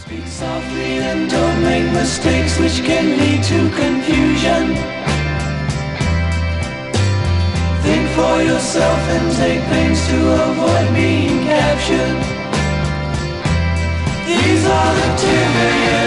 Speak softly and don't make mistakes which can lead to confusion. Think for yourself and take pains to avoid being captured. These are the 2 million